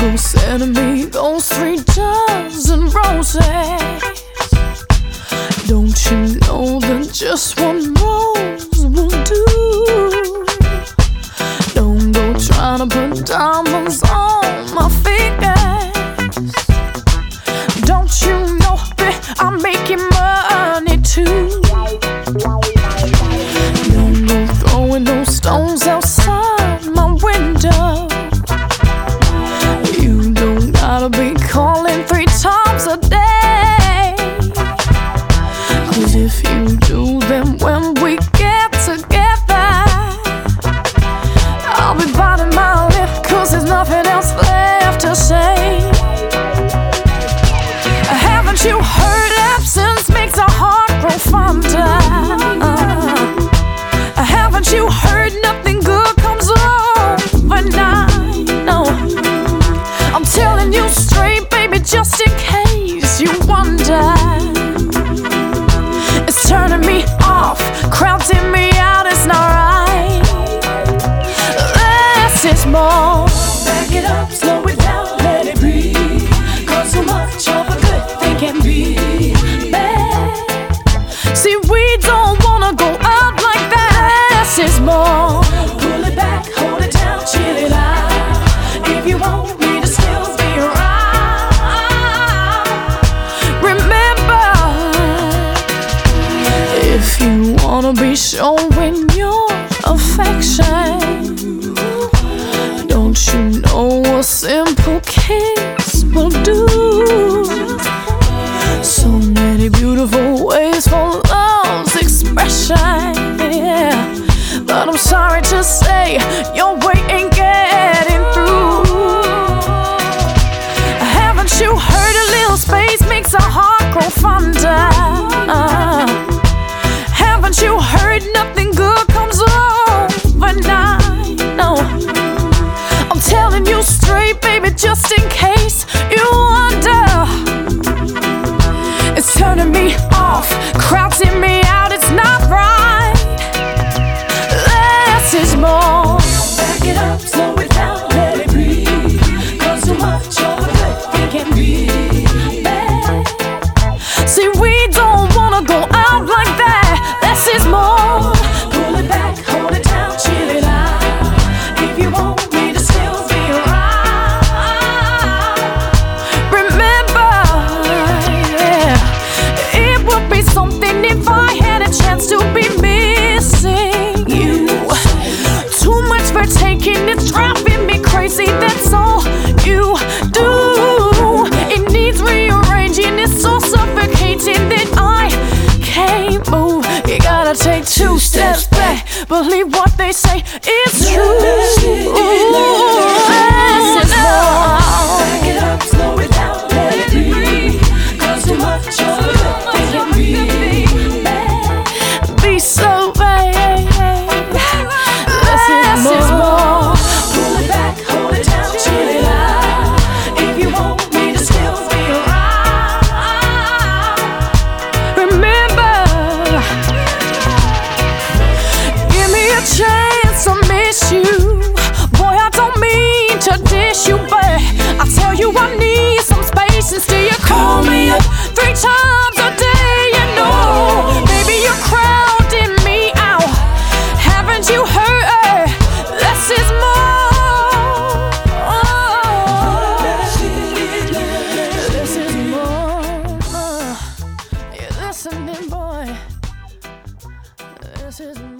go send me those 3 dozen roses. Don't you know that just one rose will do? Don't go trying to put diamonds on my fingers. Don't you know that I'm making money too? Don't go throwing those stones outside my window. You don't gotta be calling 3 times a day. 'Cause if you do, then when we get together, I'll be biting my lip, 'cause there's nothing else left to say. Haven't you heard absence makes a heart grow fonder? Haven't you heard nothing good comes overnight? No, I'm telling you straight, baby, just in case you wonder. It's turning me off, crowding me out, it's not right. Less is more. Back it up, slow it down, let it breathe. 'Cause so much of a good thing can be bad. See, we don't wanna go out like that. Less is more. Pull it back, hold it down, chill it out. If you want me to still be around, Remember, if you wanna be showing your affection, don't you know a simple kiss will do? So many beautiful ways for love's expression, yeah. But I'm sorry to say, your way ain't getting through. Haven't you heard a little space makes a heart grow fonder? Haven't you heard nothing good comes overnight? No, I'm telling you straight, baby, just in case you wonder. It's turning me off, crowding me out, it's not right. Less is more. back it up, slow it down, let it breathe. 'Cause so much of a good thing can be bad. See, we don't wanna go out like that. Less is more. Pull it back, hold it down, chill it out. If you want me to still be around, Remember, yeah, it would be something if I had a chance to be missing you. Too much for taking, it's driving me crazy, that's all you do. It needs rearranging, it's so suffocating that I can't move. You gotta take 2 steps back, believe what they say is true. Less is more. back it up, slow it down, let it breathe. 'Cause so much of a good thing can be bad. Be so bad. Less is more. Pull it back, hold it down, chill it out. If you want me to still be around, Remember, give me a chance to miss you. Boy, I don't mean to dish you, but I tell you I need some space, and still you call me up 3 times a day. You know, baby, you're crowding me out. Haven't you heard? Less is more. Less is more. You're listening, boy. This is